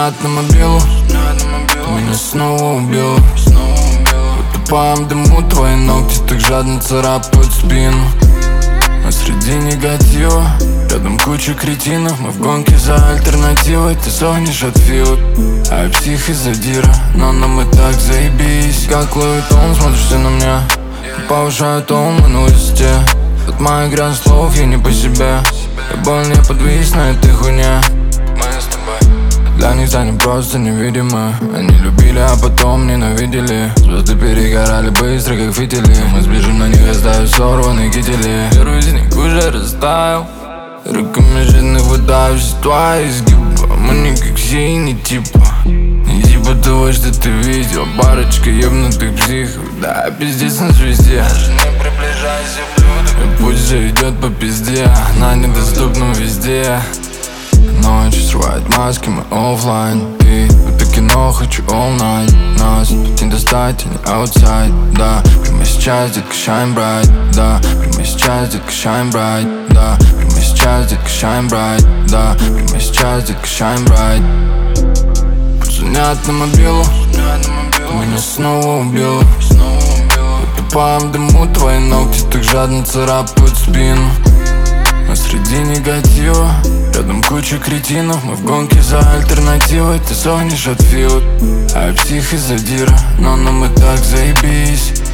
Звонят на мобилу, ты меня снова убила. В тупом дыму твои ногти так жадно царапают спину. А среди негатива рядом куча кретинов. Мы в гонке за альтернативой. Ты сохнешь от филок, а я псих из-за дира. Но нам и так заебись. Как Луи Тон, смотришь ты на меня и повышаю тон на высоте. От моих грязных слов я не по себе. Я больно подвис на этой хуйне. Для них станем просто невидимы. Они любили, а потом ненавидели. Звезды перегорали быстро, как фитили. Мы сбежим на них, оставив сорванные кители. Первый из них уже растаял. Руками жадных пытаюсь твои изгиба. Мы не как синий типа. Не типа того, что ты видел. Парочка ебнутых психов. Да, пиздец на звезде. Даже не приближайся, блюдо. Путь заведет по пизде. Она недоступна везде. Ночь срывает маски, мы оффлайн. И это кино хочу all night. Нас тут не достать, и не outside. Да, прямо сейчас, детка, shine bright. Да, прямо сейчас, детка, shine bright. Да, прямо сейчас, детка, shine bright. Да, прямо сейчас, детка, shine bright. Позвонят на мобилу, ты меня снова убила. В тупом дыму твои ногти так жадно царапают спину. А среди негатива рядом куча кретинов. Мы в гонке за альтернативой. Ты сохнешь от филок, а я псих из-за дира. Но нам и так заебись.